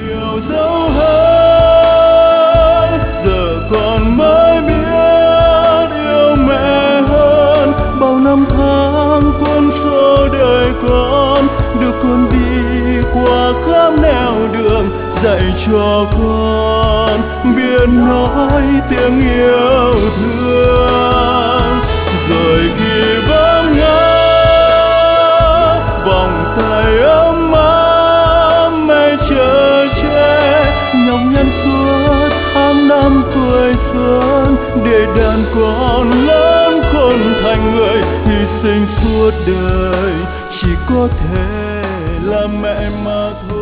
nhiều dấu hơn, giờ con mới biết yêu mẹ hơn. Bao năm tháng cuốn số đời con, đưa con đi qua khắp nẻo đường, dạy cho con biết nói tiếng yêu thương. Rồi khi vấp ngã, vòng tay ấm áp mẹ chở che, nhọc nhằn suốt tháng năm tuổi xuân, để đàn con lớn khôn thành người. Hy sinh suốt đời chỉ có thể là mẹ mà thôi.